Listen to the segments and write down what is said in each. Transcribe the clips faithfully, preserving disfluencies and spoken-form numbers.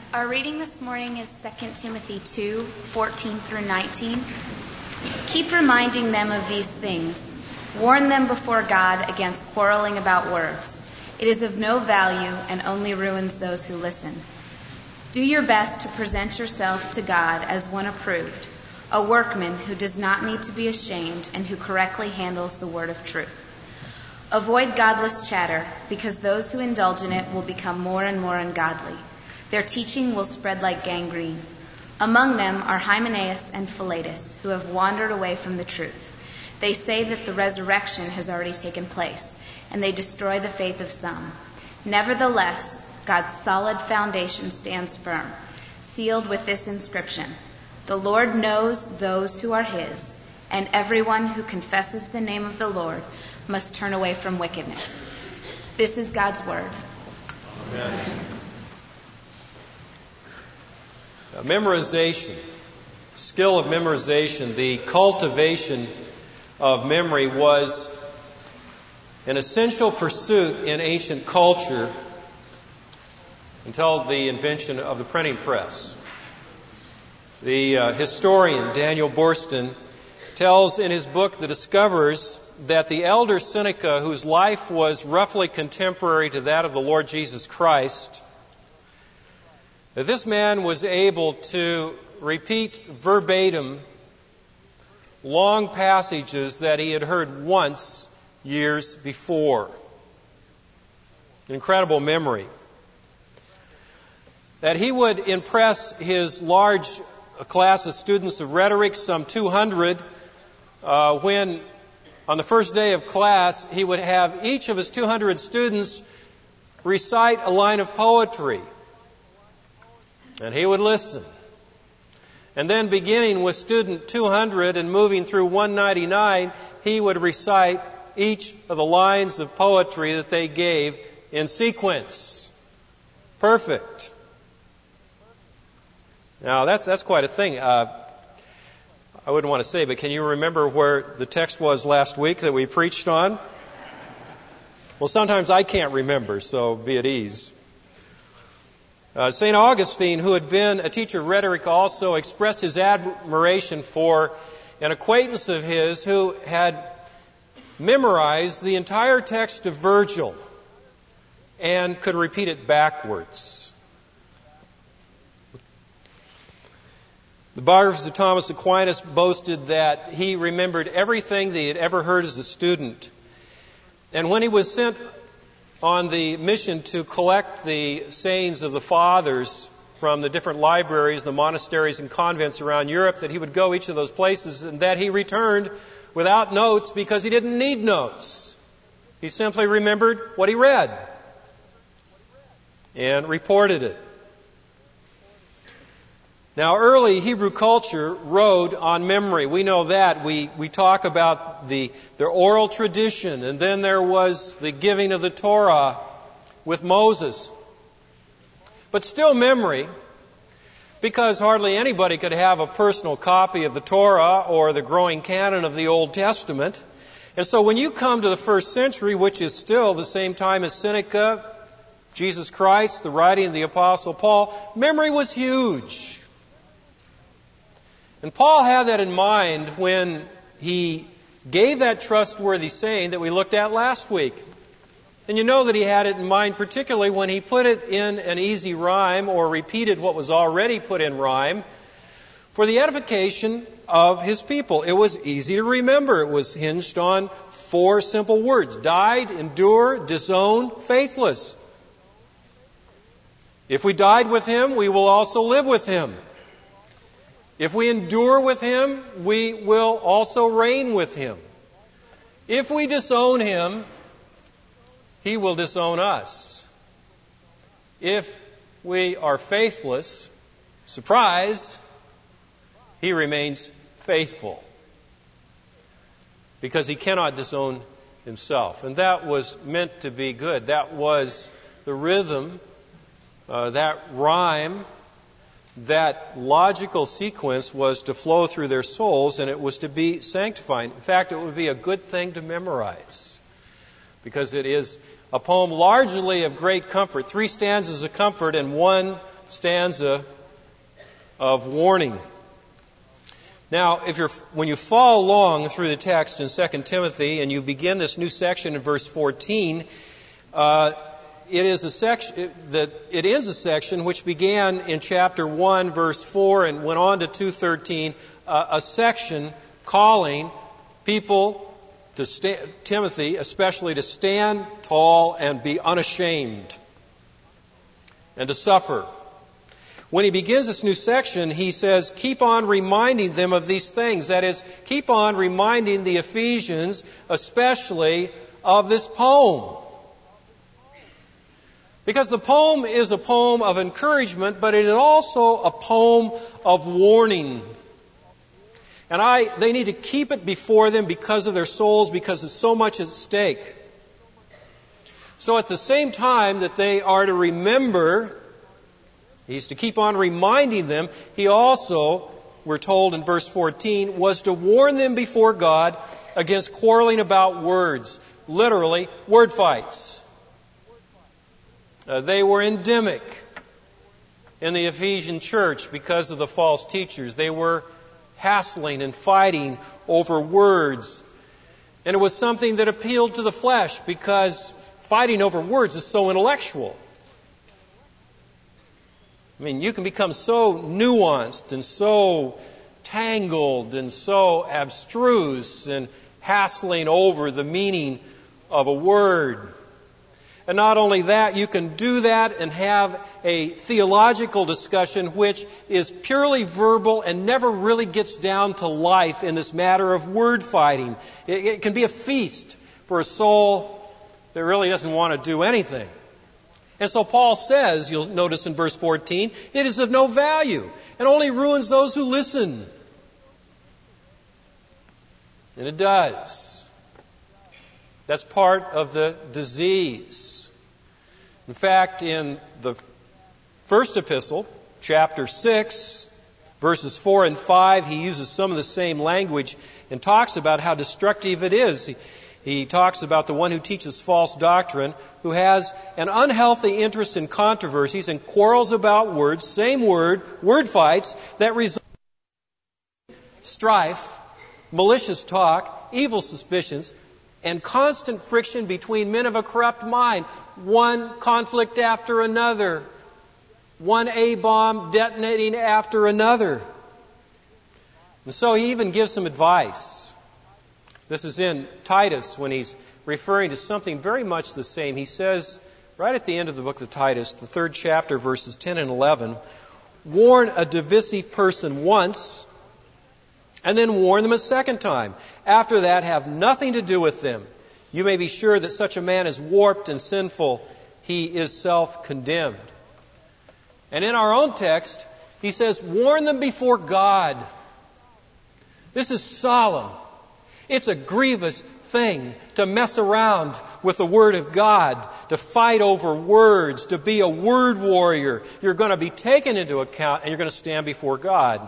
Our reading this morning is Second Timothy two, fourteen through nineteen. Keep reminding them of these things. Warn them before God against quarreling about words. It is of no value and only ruins those who listen. Do your best to present yourself to God as one approved, a workman who does not need to be ashamed and who correctly handles the word of truth. Avoid godless chatter, because those who indulge in it will become more and more ungodly. Their teaching will spread like gangrene. Among them are Hymenaeus and Philetus, who have wandered away from the truth. They say that the resurrection has already taken place, and they destroy the faith of some. Nevertheless, God's solid foundation stands firm, sealed with this inscription: The Lord knows those who are his, and everyone who confesses the name of the Lord must turn away from wickedness. This is God's word. Amen. Uh, memorization, skill of memorization, the cultivation of memory was an essential pursuit in ancient culture until the invention of the printing press. The uh, historian Daniel Boorstin tells in his book, The Discoverers, that the elder Seneca, whose life was roughly contemporary to that of the Lord Jesus Christ, that this man was able to repeat verbatim long passages that he had heard once years before. Incredible memory. That he would impress his large class of students of rhetoric, some two hundred, uh, when on the first day of class he would have each of his two hundred students recite a line of poetry. And he would listen. And then beginning with student two hundred and moving through one ninety-nine, he would recite each of the lines of poetry that they gave in sequence. Perfect. Now, that's that's quite a thing. Uh, I wouldn't want to say, but can you remember where the text was last week that we preached on? Well, sometimes I can't remember, so be at ease. Uh, Saint Augustine, who had been a teacher of rhetoric, also expressed his admiration for an acquaintance of his who had memorized the entire text of Virgil and could repeat it backwards. The biographer of Thomas Aquinas boasted that he remembered everything that he had ever heard as a student. And when he was sent on the mission to collect the sayings of the fathers from the different libraries, the monasteries and convents around Europe, that he would go each of those places and that he returned without notes because he didn't need notes. He simply remembered what he read and reported it. Now, early Hebrew culture rode on memory. We know that. We we talk about the their oral tradition, and then there was the giving of the Torah with Moses. But still memory, because hardly anybody could have a personal copy of the Torah or the growing canon of the Old Testament. And so when you come to the first century, which is still the same time as Seneca, Jesus Christ, the writing of the Apostle Paul, memory was huge. And Paul had that in mind when he gave that trustworthy saying that we looked at last week. And you know that he had it in mind particularly when he put it in an easy rhyme or repeated what was already put in rhyme for the edification of his people. It was easy to remember. It was hinged on four simple words: died, endure, disown, faithless. If we died with him, we will also live with him. If we endure with him, we will also reign with him. If we disown him, he will disown us. If we are faithless, surprise, he remains faithful. Because he cannot disown himself. And that was meant to be good. That was the rhythm, uh, that rhyme, that logical sequence was to flow through their souls, and it was to be sanctifying. In fact, it would be a good thing to memorize, because it is a poem largely of great comfort. Three stanzas of comfort and one stanza of warning. Now, if you're, when you follow along through the text in Second Timothy and you begin this new section in verse fourteen, uh, it is a section that it ends a section which began in chapter one, verse four, and went on to two thirteen, uh, a section calling people to sta- Timothy, especially to stand tall and be unashamed, and to suffer. When he begins this new section, he says, keep on reminding them of these things. That is, keep on reminding the Ephesians, especially, of this poem. Because the poem is a poem of encouragement, but it is also a poem of warning. And I, they need to keep it before them because of their souls, because there's so much at stake. So at the same time that they are to remember, he's to keep on reminding them, he also, we're told in verse fourteen, was to warn them before God against quarreling about words. Literally, word fights. Uh, they were endemic in the Ephesian church because of the false teachers. They were hassling and fighting over words. And it was something that appealed to the flesh because fighting over words is so intellectual. I mean, you can become so nuanced and so tangled and so abstruse and hassling over the meaning of a word. And not only that, you can do that and have a theological discussion which is purely verbal and never really gets down to life in this matter of word fighting. It, it can be a feast for a soul that really doesn't want to do anything. And so Paul says, you'll notice in verse fourteen, it is of no value and only ruins those who listen. And it does. That's part of the disease. In fact, in the first epistle, chapter six, verses four and five, he uses some of the same language and talks about how destructive it is. He, he talks about the one who teaches false doctrine, who has an unhealthy interest in controversies and quarrels about words, same word, word fights, that result in strife, malicious talk, evil suspicions, and constant friction between men of a corrupt mind. One conflict after another. One A-bomb detonating after another. And so he even gives some advice. This is in Titus when he's referring to something very much the same. He says, right at the end of the book of Titus, the third chapter, verses ten and eleven, warn a divisive person once, and then warn them a second time. After that, have nothing to do with them. You may be sure that such a man is warped and sinful. He is self-condemned. And in our own text, he says, warn them before God. This is solemn. It's a grievous thing to mess around with the Word of God, to fight over words, to be a word warrior. You're going to be taken into account and you're going to stand before God.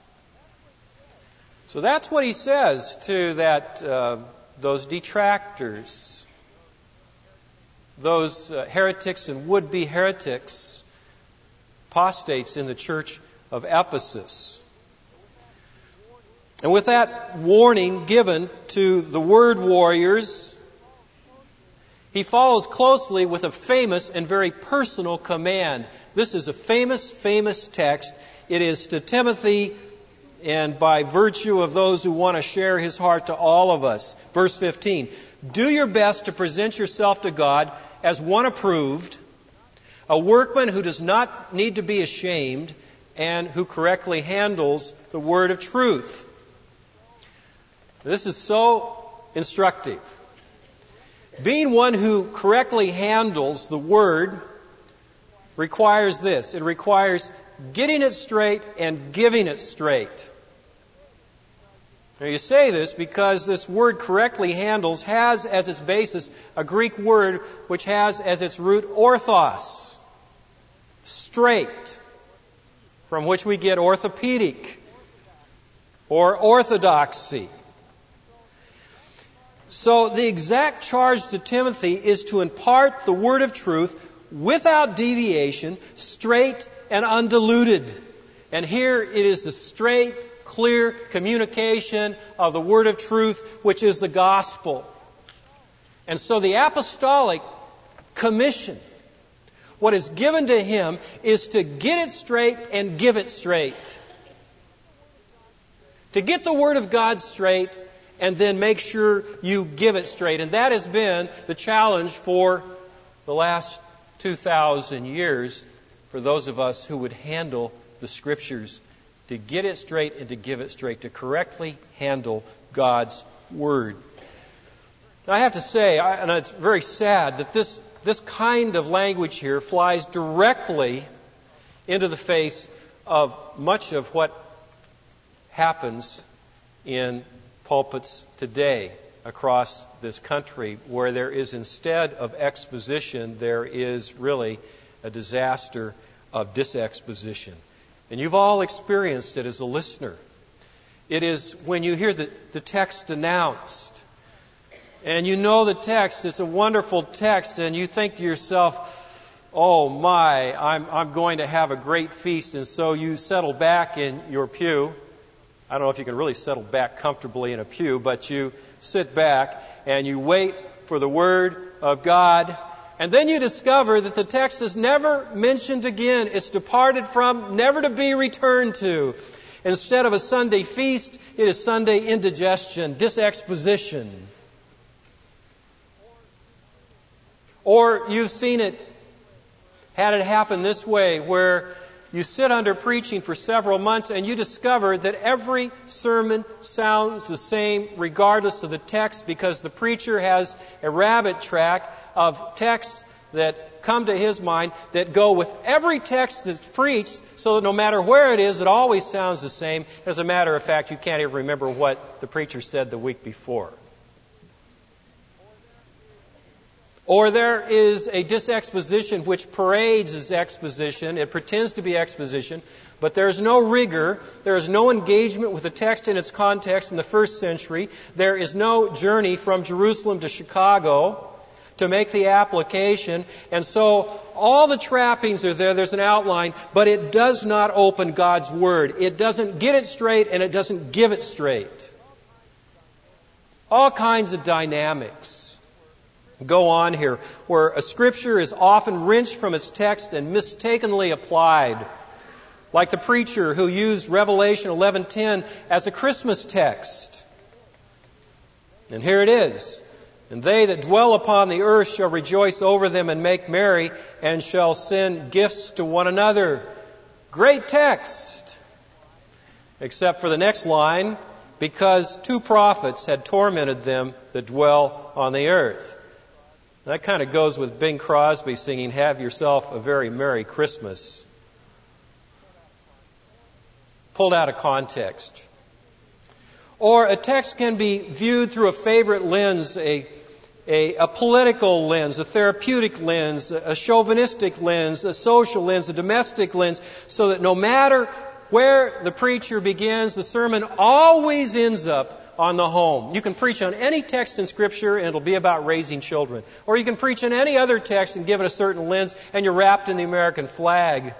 So that's what he says to that uh, those detractors, those uh, heretics and would-be heretics, apostates in the church of Ephesus. And with that warning given to the word warriors, he follows closely with a famous and very personal command. This is a famous, famous text. It is to Timothy, and by virtue of those who want to share his heart to all of us. Verse fifteen, do your best to present yourself to God as one approved, a workman who does not need to be ashamed, and who correctly handles the word of truth. This is so instructive. Being one who correctly handles the word requires this. It requires getting it straight and giving it straight. Now you say this because this word correctly handles has as its basis a Greek word which has as its root orthos, straight, from which we get orthopedic or orthodoxy. So the exact charge to Timothy is to impart the word of truth without deviation, straight and undiluted. And here it is the straight, clear communication of the word of truth, which is the gospel. And so the apostolic commission, what is given to him, is to get it straight and give it straight. To get the Word of God straight and then make sure you give it straight. And that has been the challenge for the last two thousand years for those of us who would handle the Scriptures. To get it straight and to give it straight. To correctly handle God's Word. I have to say, and it's very sad, that this, this kind of language here flies directly into the face of much of what happens in pulpits today across this country, where there is, instead of exposition, there is really a disaster of disexposition. And you've all experienced it as a listener. It is when you hear the, the text announced, and you know the text is a wonderful text, and you think to yourself, oh my, I'm, I'm going to have a great feast, and so you settle back in your pew. I don't know if you can really settle back comfortably in a pew, but you sit back and you wait for the Word of God. And then you discover that the text is never mentioned again. It's departed from, never to be returned to. Instead of a Sunday feast, it is Sunday indigestion, disexposition. Or you've seen it, had it happen this way, where you sit under preaching for several months and you discover that every sermon sounds the same regardless of the text, because the preacher has a rabbit track of texts that come to his mind that go with every text that's preached, so that no matter where it is, it always sounds the same. As a matter of fact, you can't even remember what the preacher said the week before. Or there is a disexposition which parades as exposition. It pretends to be exposition, but there is no rigor. There is no engagement with the text in its context in the first century. There is no journey from Jerusalem to Chicago to make the application. And so all the trappings are there. There's an outline, but it does not open God's Word. It doesn't get it straight, and it doesn't give it straight. All kinds of dynamics go on here, where a scripture is often wrenched from its text and mistakenly applied. Like the preacher who used Revelation eleven ten as a Christmas text. And here it is. And they that dwell upon the earth shall rejoice over them and make merry, and shall send gifts to one another. Great text. Except for the next line, because two prophets had tormented them that dwell on the earth. That kind of goes with Bing Crosby singing, "Have yourself a very Merry Christmas." Pulled out of context. Or a text can be viewed through a favorite lens, a, a, a political lens, a therapeutic lens, a chauvinistic lens, a social lens, a domestic lens, so that no matter where the preacher begins, the sermon always ends up on the home. You can preach on any text in Scripture and it'll be about raising children. Or you can preach on any other text and give it a certain lens and you're wrapped in the American flag.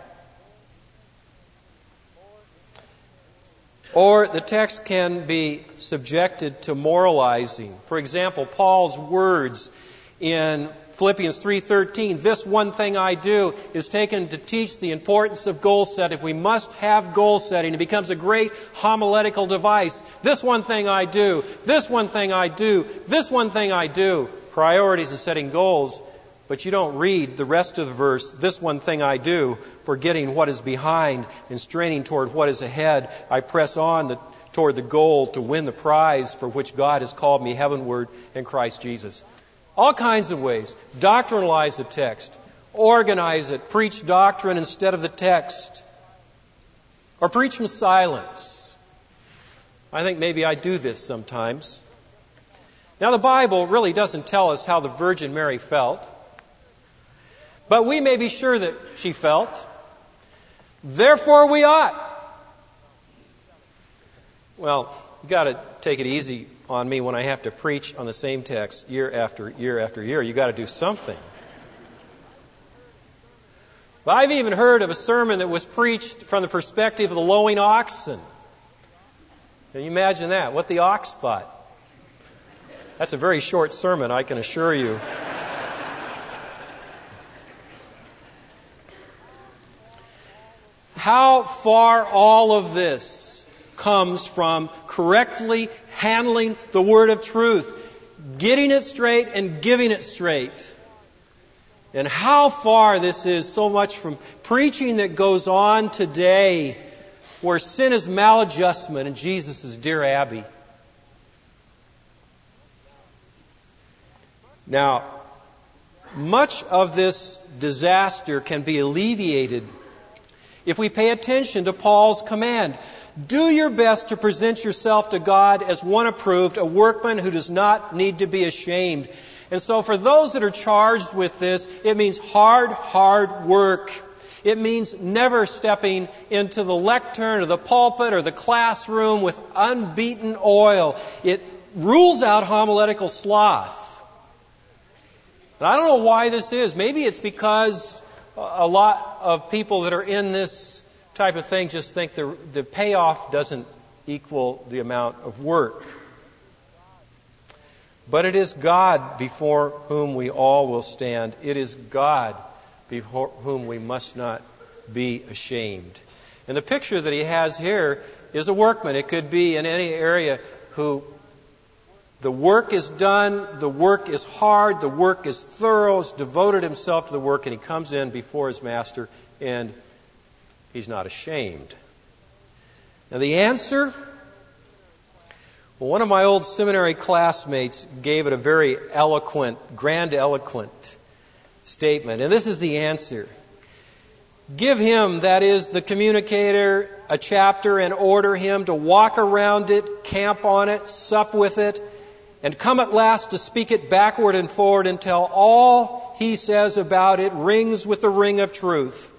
Or the text can be subjected to moralizing. For example, Paul's words in Philippians three thirteen, "This one thing I do," is taken to teach the importance of goal setting. We must have goal setting. It becomes a great homiletical device. This one thing I do. This one thing I do. This one thing I do. Priorities and setting goals. But you don't read the rest of the verse, "This one thing I do, forgetting what is behind and straining toward what is ahead. I press on the, toward the goal to win the prize for which God has called me heavenward in Christ Jesus." All kinds of ways. Doctrinalize the text. Organize it. Preach doctrine instead of the text. Or preach from silence. I think maybe I do this sometimes. Now, the Bible really doesn't tell us how the Virgin Mary felt. But we may be sure that she felt. Therefore we ought. Well, you've got to take it easy on me when I have to preach on the same text year after year after year. You've got to do something. But I've even heard of a sermon that was preached from the perspective of the lowing oxen. Can you imagine that? What the ox thought. That's a very short sermon, I can assure you. How far all of this comes from correctly handling the word of truth, getting it straight and giving it straight. And how far this is so much from preaching that goes on today where sin is maladjustment and Jesus is dear Abby. Now, much of this disaster can be alleviated if we pay attention to Paul's command. Do your best to present yourself to God as one approved, a workman who does not need to be ashamed. And so for those that are charged with this, it means hard, hard work. It means never stepping into the lectern or the pulpit or the classroom with unbeaten oil. It rules out homiletical sloth. And I don't know why this is. Maybe it's because a lot of people that are in this type of thing just think the, the payoff doesn't equal the amount of work. But it is God before whom we all will stand. It is God before whom we must not be ashamed. And the picture that he has here is a workman. It could be in any area who the work is done, the work is hard, the work is thorough, has devoted himself to the work, and he comes in before his master and he's not ashamed. Now the answer? Well, one of my old seminary classmates gave it a very eloquent, grandiloquent statement. And this is the answer. Give him, that is, the communicator, a chapter and order him to walk around it, camp on it, sup with it, and come at last to speak it backward and forward until all he says about it rings with the ring of truth.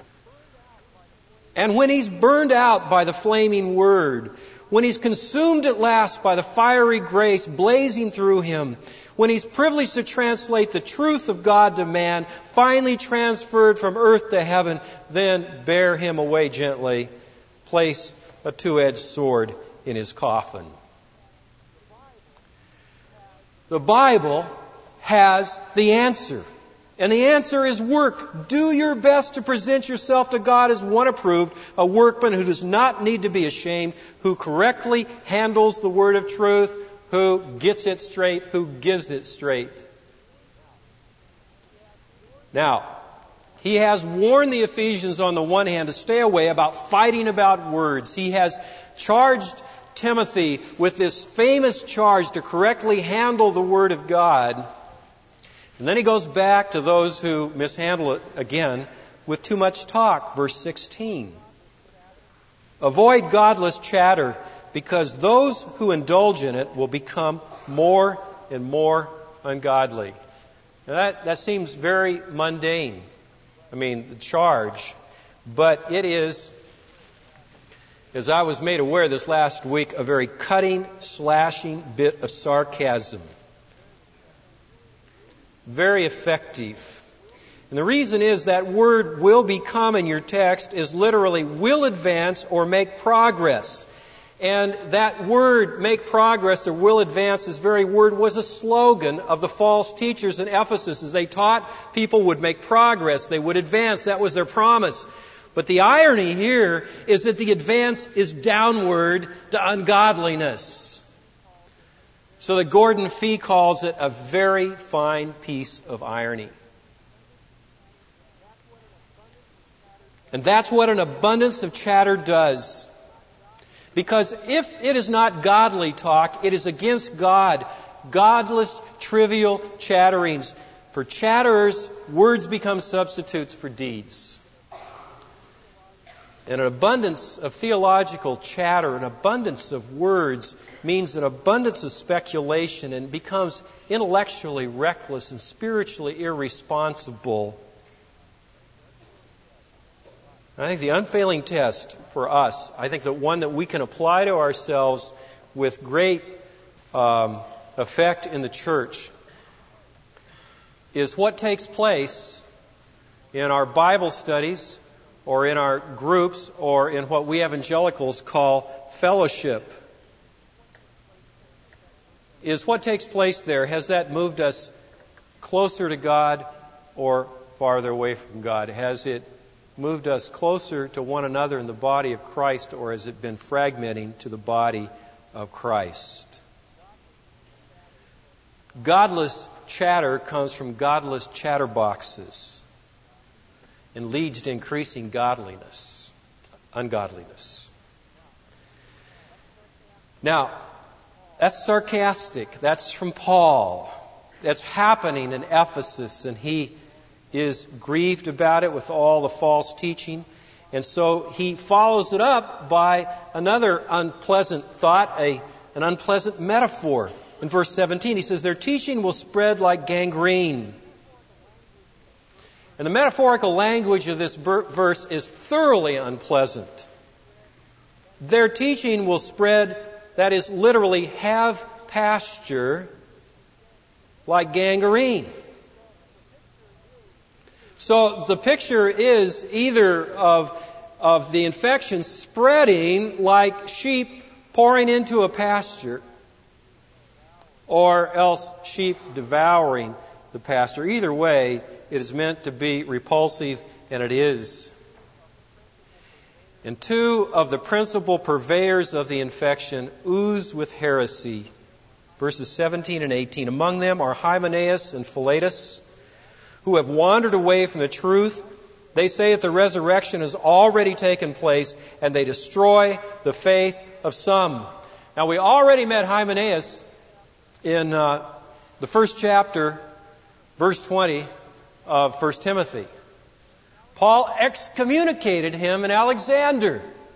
And when he's burned out by the flaming word, when he's consumed at last by the fiery grace blazing through him, when he's privileged to translate the truth of God to man, finally transferred from earth to heaven, then bear him away gently, place a two-edged sword in his coffin. The Bible has the answer. And the answer is work. Do your best to present yourself to God as one approved, a workman who does not need to be ashamed, who correctly handles the word of truth, who gets it straight, who gives it straight. Now, he has warned the Ephesians on the one hand to stay away about fighting about words. He has charged Timothy with this famous charge to correctly handle the Word of God. And then he goes back to those who mishandle it again with too much talk. Verse sixteen. Avoid godless chatter, because those who indulge in it will become more and more ungodly. Now that, that seems very mundane. I mean, the charge. But it is, as I was made aware this last week, a very cutting, slashing bit of sarcasm. Very effective. And the reason is that word will become in your text is literally will advance or make progress. And that word, make progress or will advance, this very word was a slogan of the false teachers in Ephesus. As they taught people would make progress, they would advance. That was their promise. But the irony here is that the advance is downward to ungodliness. So that Gordon Fee calls it a very fine piece of irony. And that's what an abundance of chatter does. Because if it is not godly talk, it is against God. Godless, trivial chatterings. For chatterers, words become substitutes for deeds. And an abundance of theological chatter, an abundance of words, means an abundance of speculation and becomes intellectually reckless and spiritually irresponsible. I think the unfailing test for us, I think the one that we can apply to ourselves with great um, effect in the church, is what takes place in our Bible studies or in our groups or in what we evangelicals call fellowship. Is what takes place there, has that moved us closer to God or farther away from God? Has it moved us closer to one another in the body of Christ, or has it been fragmenting to the body of Christ? Godless chatter comes from godless chatterboxes and leads to increasing godliness, ungodliness. Now, that's sarcastic. That's from Paul. That's happening in Ephesus, and he is grieved about it with all the false teaching. And so he follows it up by another unpleasant thought, a, an unpleasant metaphor. In verse seventeen, he says, their teaching will spread like gangrene. And the metaphorical language of this verse is thoroughly unpleasant. Their teaching will spread, that is literally have pasture, like gangrene. So the picture is either of, of the infection spreading like sheep pouring into a pasture, or else sheep devouring the pasture. Either way, it is meant to be repulsive, and it is. And two of the principal purveyors of the infection ooze with heresy. Verses seventeen and eighteen. Among them are Hymenaeus and Philetus, who have wandered away from the truth. They say that the resurrection has already taken place, and they destroy the faith of some. Now, we already met Hymenaeus in uh, the first chapter, verse twenty of First Timothy. Paul excommunicated him in Alexander.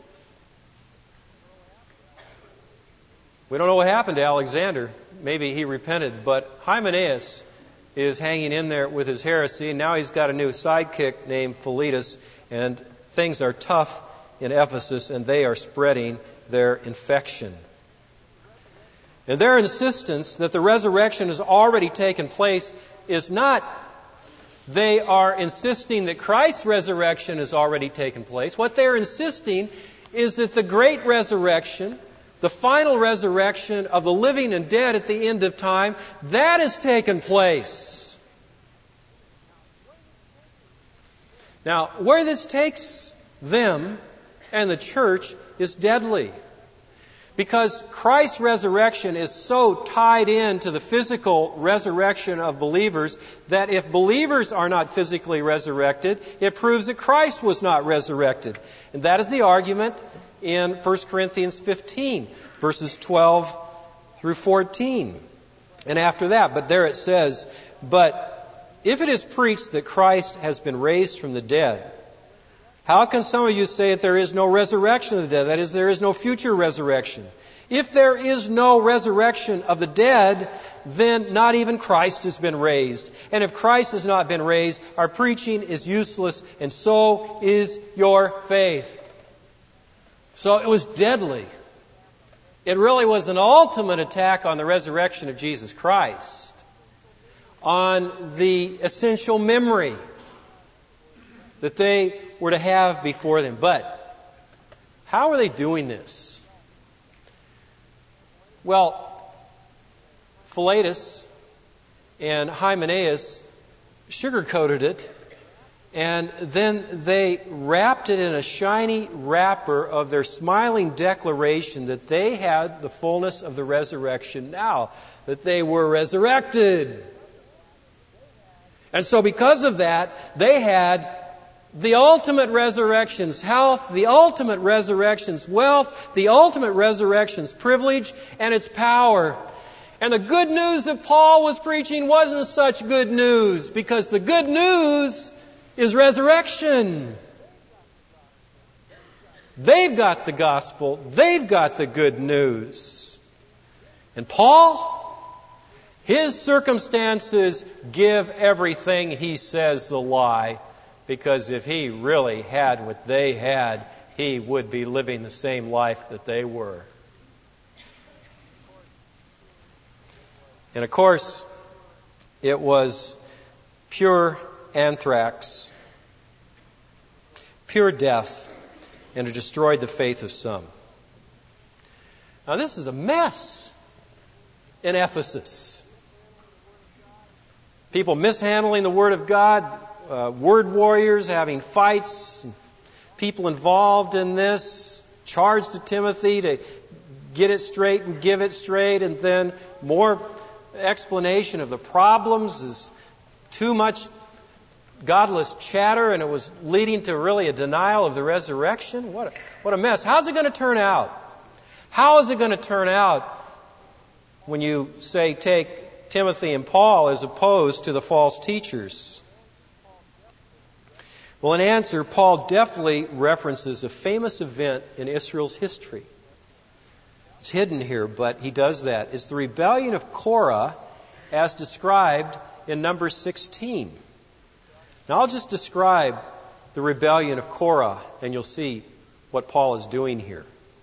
We don't know what happened to Alexander. Maybe he repented, but Hymenaeus is hanging in there with his heresy. Now he's got a new sidekick named Philetus, and things are tough in Ephesus, and they are spreading their infection. And their insistence that the resurrection has already taken place is not they are insisting that Christ's resurrection has already taken place. What they're insisting is that the great resurrection, the final resurrection of the living and dead at the end of time, that has taken place. Now, where this takes them and the church is deadly. Because Christ's resurrection is so tied in to the physical resurrection of believers that if believers are not physically resurrected, it proves that Christ was not resurrected. And that is the argument in First Corinthians fifteen, verses twelve through fourteen. And after that, but there it says, but if it is preached that Christ has been raised from the dead, how can some of you say that there is no resurrection of the dead? That is, there is no future resurrection. If there is no resurrection of the dead, then not even Christ has been raised. And if Christ has not been raised, our preaching is useless, and so is your faith. So it was deadly. It really was an ultimate attack on the resurrection of Jesus Christ, on the essential memory that they were to have before them. But how are they doing this? Well, Philetus and Hymenaeus sugarcoated it, and then they wrapped it in a shiny wrapper of their smiling declaration that they had the fullness of the resurrection now, that they were resurrected. And so because of that, they had the ultimate resurrection's health, the ultimate resurrection's wealth, the ultimate resurrection's privilege, and its power. And the good news that Paul was preaching wasn't such good news, because the good news is resurrection. They've got the gospel. They've got the good news. And Paul, his circumstances give everything he says the lie. Because if he really had what they had, he would be living the same life that they were. And of course, it was pure anthrax pure death and have destroyed the faith of some. Now this is a mess in Ephesus. People mishandling the Word of God, uh, word warriors having fights, people involved in this, charged to Timothy to get it straight and give it straight, and then more explanation of the problems is too much godless chatter, and it was leading to really a denial of the resurrection. What a, what a mess. How's it going to turn out? How is it going to turn out when you say take Timothy and Paul as opposed to the false teachers? Well, in answer, Paul definitely references a famous event in Israel's history. It's hidden here, but he does that. It's the rebellion of Korah as described in Numbers sixteen. Now I'll just describe the rebellion of Korah, and you'll see what Paul is doing here.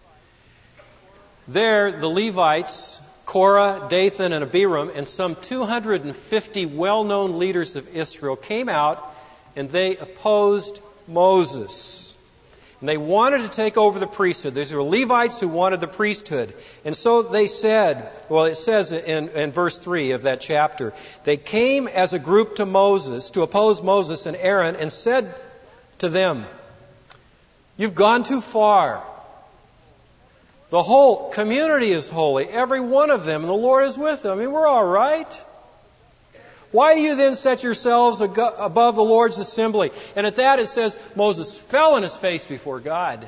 There, the Levites, Korah, Dathan, and Abiram, and some two hundred fifty well-known leaders of Israel came out and they opposed Moses. And they wanted to take over the priesthood. These were Levites who wanted the priesthood. And so they said, well, it says in, in verse three of that chapter, they came as a group to Moses, to oppose Moses and Aaron, and said to them, "You've gone too far. The whole community is holy, every one of them, and the Lord is with them. I mean, we're all right. Why do you then set yourselves above the Lord's assembly?" And at that it says, Moses fell on his face before God.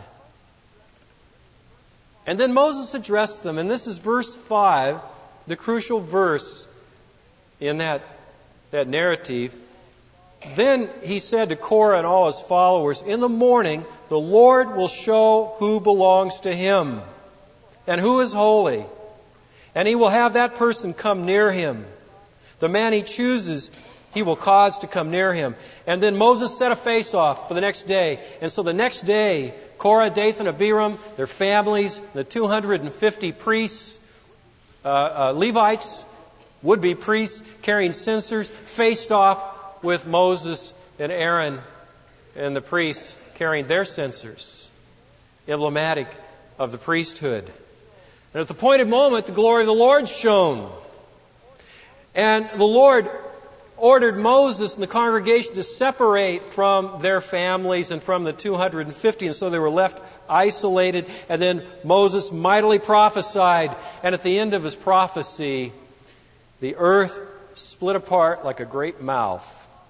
And then Moses addressed them, and this is verse five, the crucial verse in that, that narrative. Then he said to Korah and all his followers, "In the morning the Lord will show who belongs to him and who is holy, and he will have that person come near him. The man he chooses, he will cause to come near him." And then Moses set a face-off for the next day. And so the next day, Korah, Dathan, Abiram, their families, the two hundred fifty priests, uh, uh, Levites, would-be priests, carrying censers, faced off with Moses and Aaron and the priests carrying their censers, emblematic of the priesthood. And at the appointed moment, the glory of the Lord shone. And the Lord ordered Moses and the congregation to separate from their families and from the two hundred fifty, and so they were left isolated. And then Moses mightily prophesied, and at the end of his prophecy, the earth split apart like a great mouth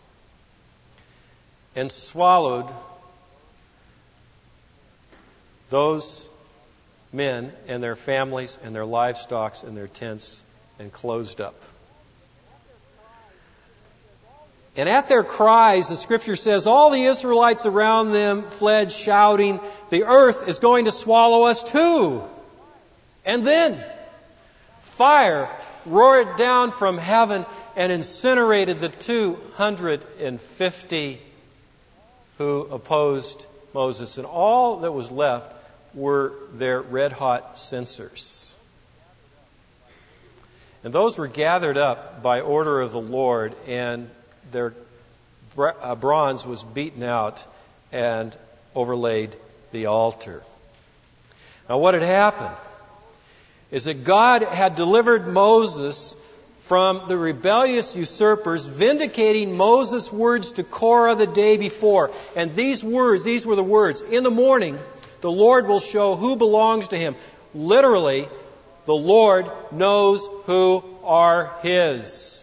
and swallowed those men and their families and their livestock and their tents and closed up. And at their cries, the Scripture says, all the Israelites around them fled, shouting, "The earth is going to swallow us too." And then fire roared down from heaven and incinerated the two hundred fifty who opposed Moses. And all that was left were their red-hot censers. And those were gathered up by order of the Lord, and their bronze was beaten out and overlaid the altar. Now what had happened is that God had delivered Moses from the rebellious usurpers, vindicating Moses' words to Korah the day before. And these words, these were the words, "In the morning, the Lord will show who belongs to him." Literally, the Lord knows who are his.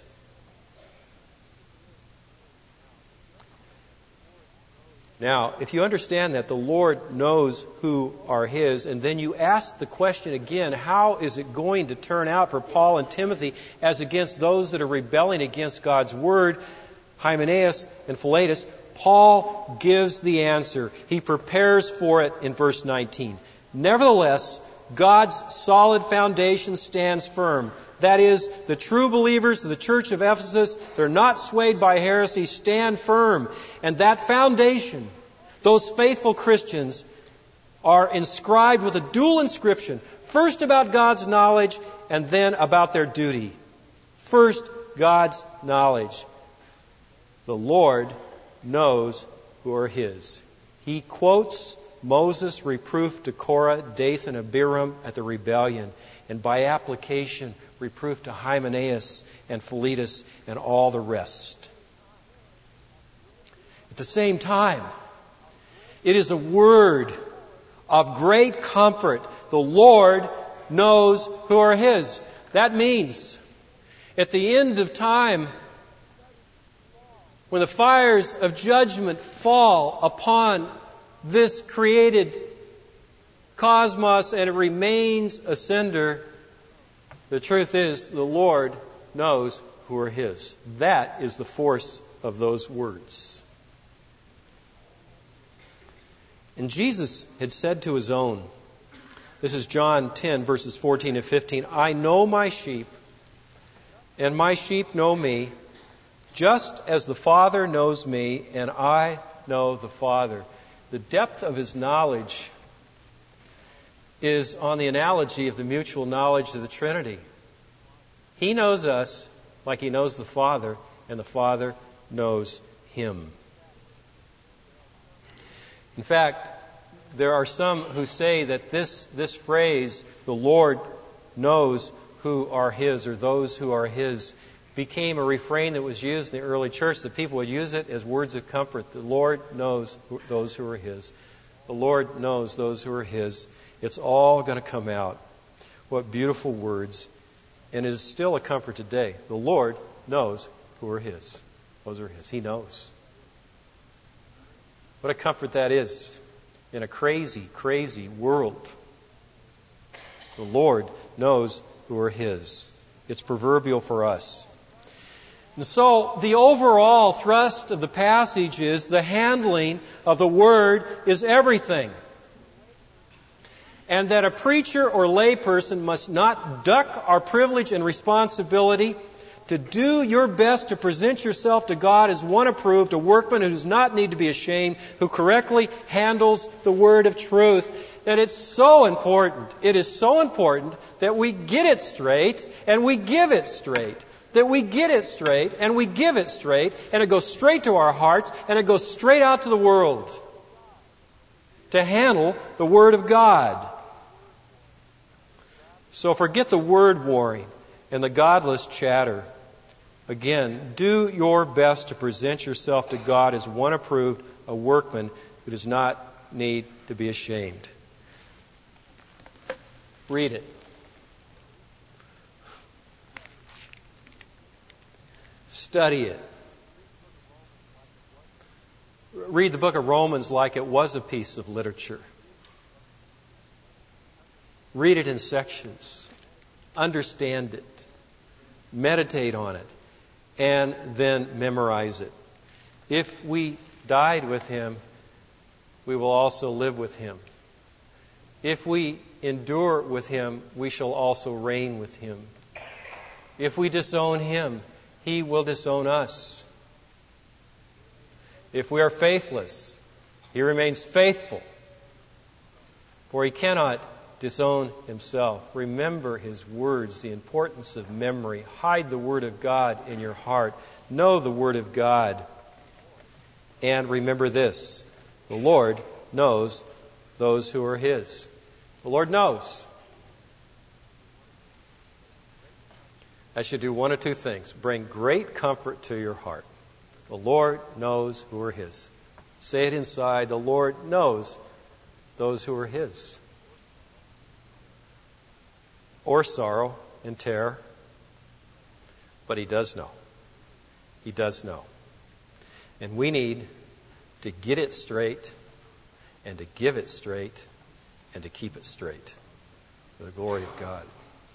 Now, if you understand that the Lord knows who are his, and then you ask the question again, how is it going to turn out for Paul and Timothy as against those that are rebelling against God's word, Hymenaeus and Philetus? Paul gives the answer. He prepares for it in verse nineteen. "Nevertheless, God's solid foundation stands firm. That is, the true believers of the church of Ephesus, they're not swayed by heresy, stand firm. And that foundation, those faithful Christians, are inscribed with a dual inscription. First about God's knowledge, and then about their duty. First, God's knowledge. The Lord knows who are his. He quotes Moses' reproof to Korah, Dathan, and Abiram at the rebellion, and by application, reproof to Hymenaeus and Philetus and all the rest. At the same time, it is a word of great comfort. The Lord knows who are His. That means, at the end of time, when the fires of judgment fall upon this created cosmos and it remains a cinder, the truth is the Lord knows who are His. That is the force of those words. And Jesus had said to His own, this is John ten, verses fourteen and fifteen, I know my sheep, and my sheep know me, just as the Father knows me, and I know the Father. The depth of His knowledge is on the analogy of the mutual knowledge of the Trinity. He knows us like He knows the Father, and the Father knows Him. In fact, there are some who say that this, this phrase, the Lord knows who are His, or those who are His, became a refrain that was used in the early church, that people would use it as words of comfort. The Lord knows those who are His. The Lord knows those who are His. It's all going to come out. What beautiful words. And it is still a comfort today. The Lord knows who are His. Those are His. He knows. What a comfort that is in a crazy, crazy world. The Lord knows who are His. It's proverbial for us. And so the overall thrust of the passage is the handling of the Word is everything. And that a preacher or layperson must not duck our privilege and responsibility to do your best to present yourself to God as one approved, a workman who does not need to be ashamed, who correctly handles the Word of truth. That it's so important, it is so important that we get it straight and we give it straight. That we get it straight and we give it straight, and it goes straight to our hearts and it goes straight out to the world to handle the Word of God. So forget the word warring and the godless chatter. Again, do your best to present yourself to God as one approved, a workman who does not need to be ashamed. Read it. Study it. Read the book of Romans like it was a piece of literature. Read it in sections. Understand it. Meditate on it. And then memorize it. If we died with Him, we will also live with Him. If we endure with Him, we shall also reign with Him. If we disown Him, He will disown us. If we are faithless, He remains faithful, for He cannot disown Himself. Remember His words, the importance of memory. Hide the Word of God in your heart. Know the Word of God. And remember this, the Lord knows those who are His. The Lord knows. That should do one of two things. Bring great comfort to your heart. The Lord knows who are His. Say it inside. The Lord knows those who are His. Or sorrow and terror. But He does know. He does know. And we need to get it straight and to give it straight and to keep it straight for the glory of God.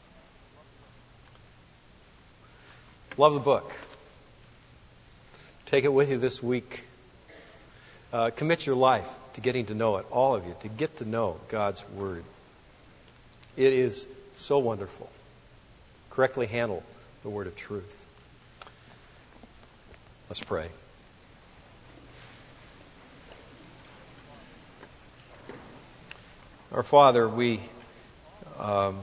Love the book. Take it with you this week. Uh, commit your life to getting to know it, all of you, to get to know God's Word. It is so wonderful. Correctly handle the Word of truth. Let's pray. Our Father, we um,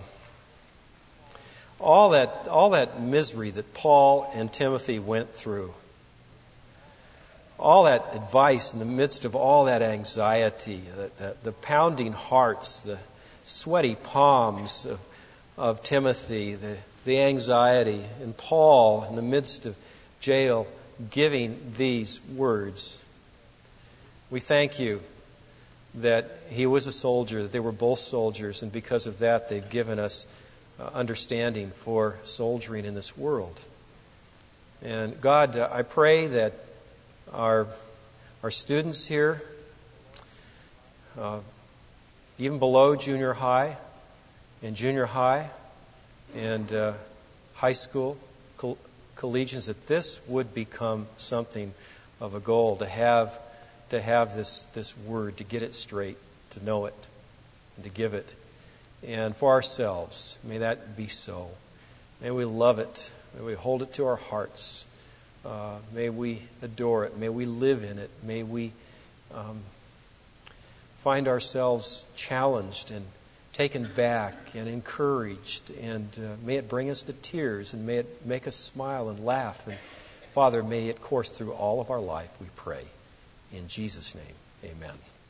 all that all that misery that Paul and Timothy went through, all that advice in the midst of all that anxiety, the, the, the pounding hearts, the sweaty palms of, of Timothy, the, the anxiety, and Paul in the midst of jail giving these words. We thank you that he was a soldier, that they were both soldiers, and because of that they've given us uh, understanding for soldiering in this world. And God, uh, I pray that our our students here, uh, even below junior high and junior high and uh, high school, coll- collegians, that this would become something of a goal to have to have this this word, to get it straight, to know it, and to give it. And for ourselves, may that be so. May we love it. May we hold it to our hearts. Uh, may we adore it. May we live in it. May we um, find ourselves challenged and taken back and encouraged. And uh, may it bring us to tears, and may it make us smile and laugh. And Father, may it course through all of our life, we pray. In Jesus' name, amen.